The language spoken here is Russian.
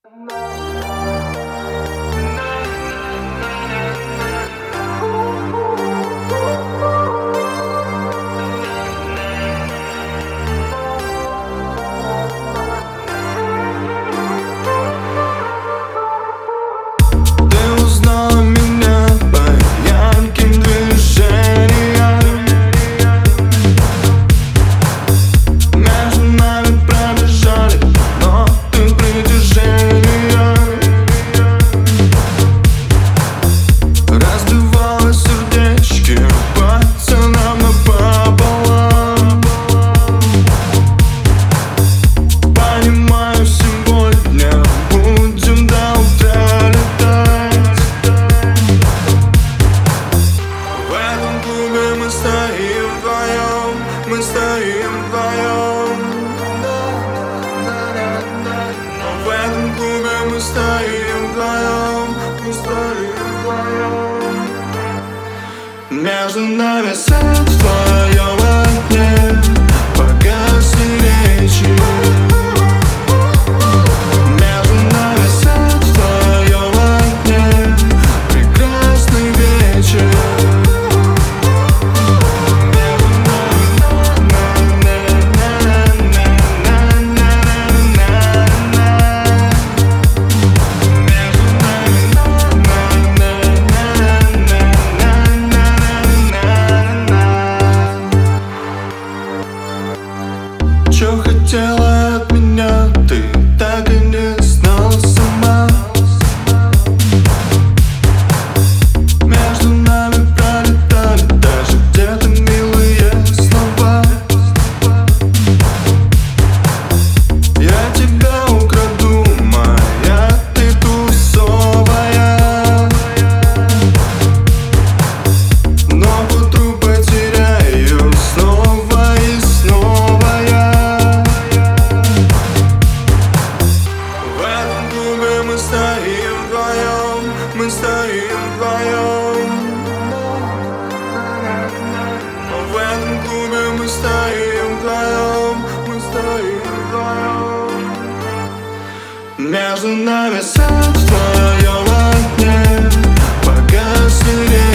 Ты узнала меня по ярким движениям. Между нами пробежали ноты притяжения. Разбивала сердечки пацанам напополам. Понимаю, сегодня будем до утра летать. В этом клубе мы стоим вдвоем, мы стоим вдвоем. В этом клубе мы стоим вдвоем, мы стоим вдвоем. Между нами свет в твоем окне, погасли речи. Между нами свет в твоем окне, прекрасный вечер. Чё хотела от меня, ты так и не знала сама. Между нами пролетали даже где-то милые слова. Я тебя украду, моя ты тусовая, но к утру потеряю снова и снова я. В этом клубе мы стоим вдвоем, мы стоим вдвоем. В этом клубе мы стоим вдвоем, мы стоим вдвоем. Между нами свет в твоем окне, погасли.